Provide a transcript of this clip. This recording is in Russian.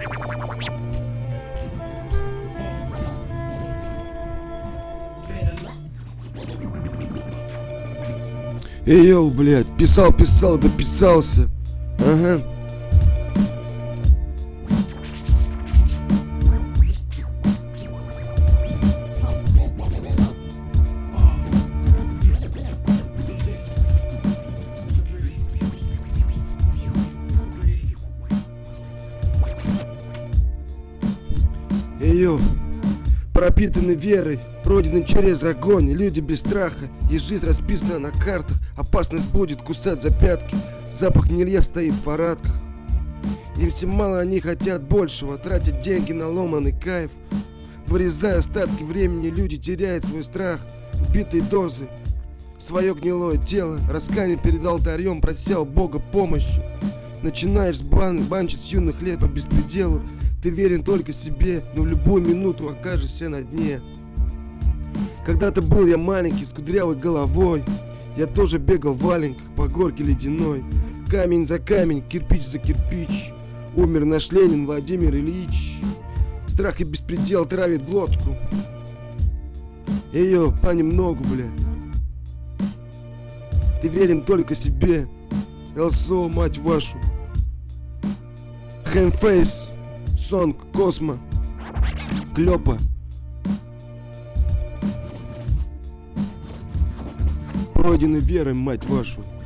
Эй, йоу, блядь, писал, дописался. Ага. Ее пропитаны верой, пройдены через огонь. Люди без страха, и жизнь расписана на картах. Опасность будет кусать за пятки, запах нельзя стоит в парадках. И всем мало, они хотят большего, тратят деньги на ломаный кайф. Вырезая остатки времени, люди теряют свой страх. Убитые дозы, свое гнилое тело, раскаяние перед алтарем, прося у Бога помощи. Начинаешь банчить с юных лет по беспределу. Ты верен только себе, но в любую минуту окажешься на дне. Когда-то был я маленький, с кудрявой головой. Я тоже бегал в валенках по горке ледяной. Камень за камень, кирпич за кирпич. Умер наш Ленин Владимир Ильич. Страх и беспредел травит глотку. Ее понемногу, бля. Ты верен только себе. ЛСО, мать вашу. Хэмфейс. Сонг, Космо, Клёпа. Пройдены верой, мать вашу.